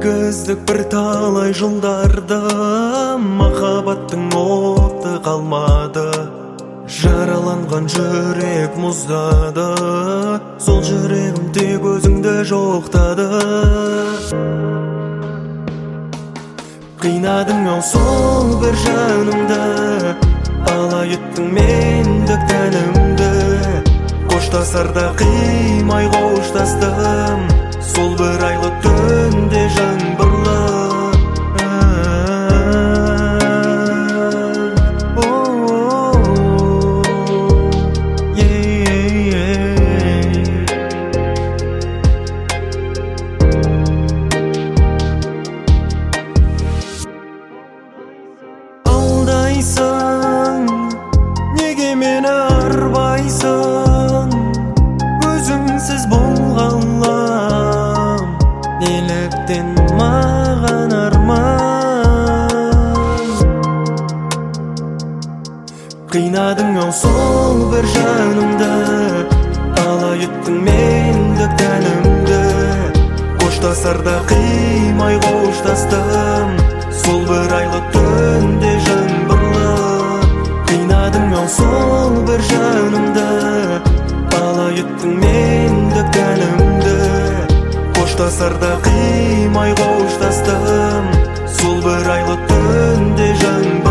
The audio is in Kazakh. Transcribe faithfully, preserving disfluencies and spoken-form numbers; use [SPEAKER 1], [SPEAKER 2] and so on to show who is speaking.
[SPEAKER 1] өткіздік бір талай жылдарды, махаббаттың оты қалмады. Жараланған жүрек мұздады, сол жүрегім тек өзіңді жоқтады. Қинадың ау сол бір жанымды, алай еттің мендік тәнімді. Қоштасарда қимай қоштастым, сол бір айлы түнде жаңбырлы. Алдайсың, неге мені арбайсың? Өзіңсіз болғанлам, неліктен маған арман? Қинадың ау сол бір жанымды, алай еттің мендік тәнімді. Қоштасарда қимай қоштастым, сол бір айлы түнде жаңбырлы. Қинадың ау сол бір жанымды, алай еттің мендік тәнімді. Қоштасарда қимай қоштастым, сол бір айлы түнде жаңбырлы.